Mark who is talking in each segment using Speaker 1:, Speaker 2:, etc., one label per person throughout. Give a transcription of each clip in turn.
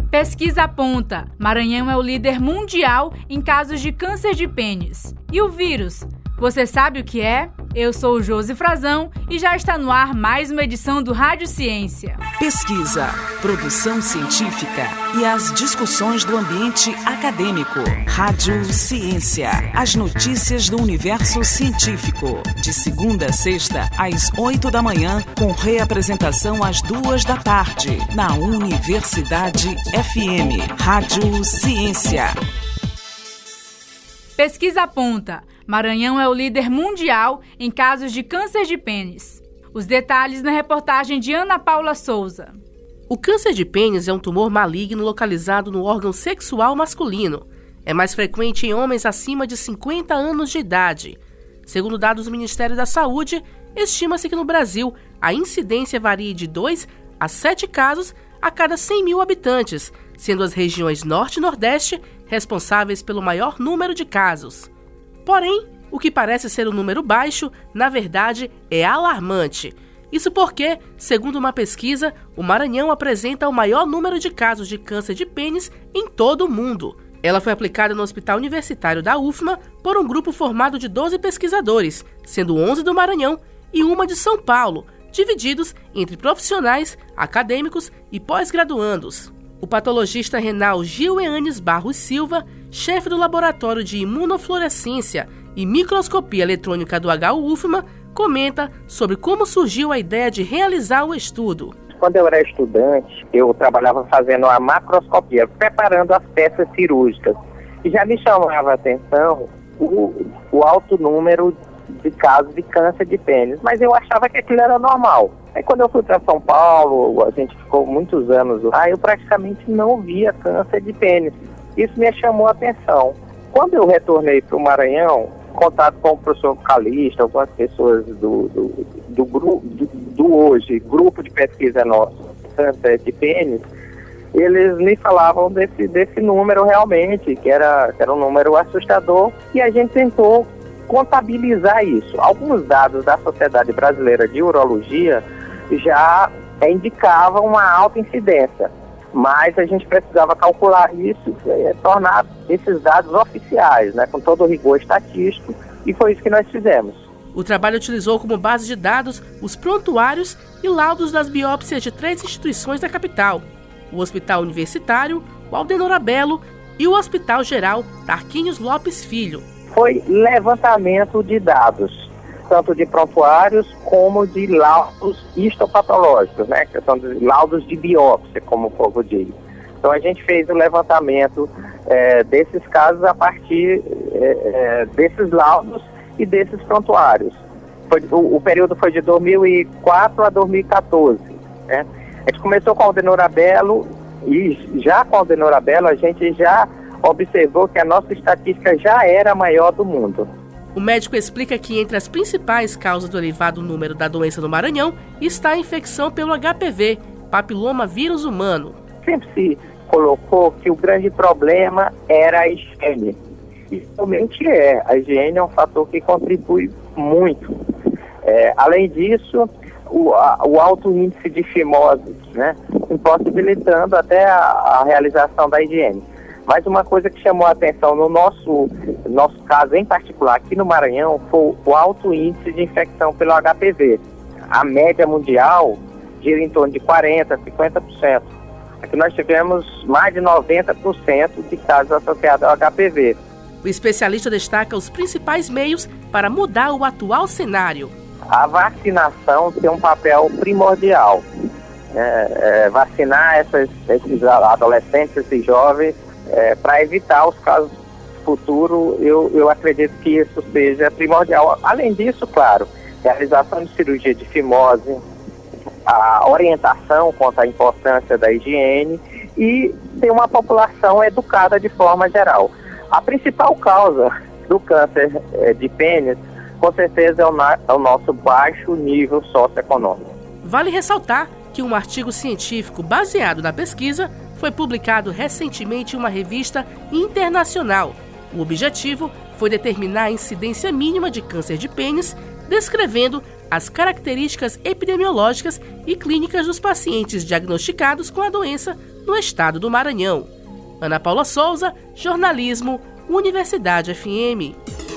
Speaker 1: Pesquisa aponta: Maranhão é o líder mundial em casos de câncer de pênis. E o vírus? Você sabe o que é? Eu sou o Josi Frazão e já está no ar mais uma edição do Rádio Ciência.
Speaker 2: Pesquisa, produção científica e as discussões do ambiente acadêmico. Rádio Ciência, as notícias do universo científico. De segunda a sexta, às 8 da manhã, com reapresentação às 2 da tarde, na Universidade FM. Rádio Ciência.
Speaker 1: Pesquisa aponta: Maranhão é o líder mundial em casos de câncer de pênis. Os detalhes na reportagem de Ana Paula Souza.
Speaker 3: O câncer de pênis é um tumor maligno localizado no órgão sexual masculino. É mais frequente em homens acima de 50 anos de idade. Segundo dados do Ministério da Saúde, estima-se que no Brasil a incidência varia de 2 a 7 casos a cada 100 mil habitantes, sendo as regiões Norte e Nordeste responsáveis pelo maior número de casos. Porém, o que parece ser um número baixo, na verdade, é alarmante. Isso porque, segundo uma pesquisa, o Maranhão apresenta o maior número de casos de câncer de pênis em todo o mundo. Ela foi aplicada no Hospital Universitário da UFMA por um grupo formado de 12 pesquisadores, sendo 11 do Maranhão e uma de São Paulo, divididos entre profissionais, acadêmicos e pós-graduandos. O patologista renal Gil Eanes Barros Silva, chefe do Laboratório de Imunofluorescência e Microscopia Eletrônica do HU-UFMA, comenta sobre como surgiu a ideia de realizar o estudo.
Speaker 4: Quando eu era estudante, eu trabalhava fazendo a macroscopia, preparando as peças cirúrgicas. E já me chamava a atenção o alto número de casos de câncer de pênis, mas eu achava que aquilo era normal. Aí quando eu fui para São Paulo, a gente ficou muitos anos lá, eu praticamente não via câncer de pênis. Isso me chamou a atenção. Quando eu retornei para o Maranhão, contato com o professor Calixto, algumas pessoas do hoje, grupo de pesquisa nosso, câncer de pênis, eles me falavam desse número realmente, que era um número assustador, e a gente tentou contabilizar isso. Alguns dados da Sociedade Brasileira de Urologia já indicavam uma alta incidência, mas a gente precisava calcular isso e tornar esses dados oficiais, né, com todo o rigor estatístico, e foi isso que nós fizemos.
Speaker 3: O trabalho utilizou como base de dados os prontuários e laudos das biópsias de 3 instituições da capital: o Hospital Universitário, o Aldenor Abelo e o Hospital Geral Tarquinius Lopes Filho.
Speaker 4: Foi levantamento de dados, tanto de prontuários como de laudos histopatológicos, né, que são laudos de biópsia, como o povo diz. Então a gente fez o levantamento desses casos a partir desses laudos e desses prontuários. O período foi de 2004 a 2014. Né? A gente começou com o Aldenor Abelo e já com o Aldenor Abelo a gente já observou que a nossa estatística já era a maior do mundo.
Speaker 3: O médico explica que entre as principais causas do elevado número da doença no Maranhão está a infecção pelo HPV, papiloma vírus humano.
Speaker 4: Sempre se colocou que o grande problema era a higiene. E realmente a higiene é um fator que contribui muito. Além disso, o alto índice de fimose, né, impossibilitando até a realização da higiene. Mas uma coisa que chamou a atenção no nosso caso em particular aqui no Maranhão foi o alto índice de infecção pelo HPV. A média mundial gira em torno de 40%, 50%. Aqui nós tivemos mais de 90% de casos associados ao HPV.
Speaker 3: O especialista destaca os principais meios para mudar o atual cenário.
Speaker 4: A vacinação tem um papel primordial. Vacinar esses adolescentes, esses jovens, para evitar os casos futuros, eu acredito que isso seja primordial. Além disso, claro, realização de cirurgia de fimose, a orientação quanto à importância da higiene e ter uma população educada de forma geral. A principal causa do câncer de pênis, com certeza, é o nosso baixo nível socioeconômico.
Speaker 3: Vale ressaltar que um artigo científico baseado na pesquisa foi publicado recentemente em uma revista internacional. O objetivo foi determinar a incidência mínima de câncer de pênis, descrevendo as características epidemiológicas e clínicas dos pacientes diagnosticados com a doença no estado do Maranhão. Ana Paula Souza, jornalismo, Universidade FM.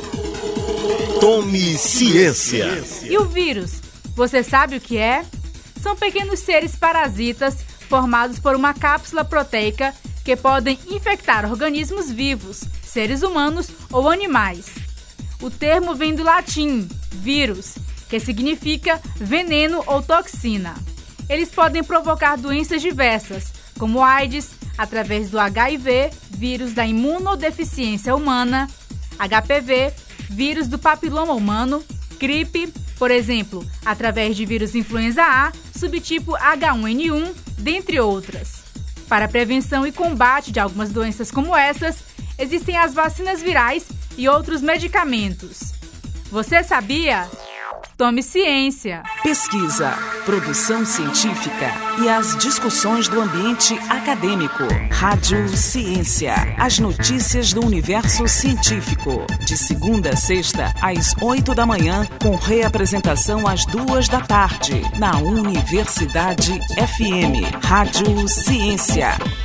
Speaker 5: Tome ciência.
Speaker 1: E o vírus? Você sabe o que é? São pequenos seres parasitas formados por uma cápsula proteica que podem infectar organismos vivos, seres humanos ou animais. O termo vem do latim, vírus, que significa veneno ou toxina. Eles podem provocar doenças diversas, como AIDS, através do HIV, vírus da imunodeficiência humana, HPV, vírus do papiloma humano, gripe, por exemplo, através de vírus influenza A, subtipo H1N1, dentre outras. Para a prevenção e combate de algumas doenças como essas, existem as vacinas virais e outros medicamentos. Você sabia? Tome ciência!
Speaker 2: Pesquisa, produção científica e as discussões do ambiente acadêmico. Rádio Ciência. As notícias do universo científico. De segunda a sexta, às 8 da manhã, com reapresentação às 2 da tarde, na Universidade FM. Rádio Ciência.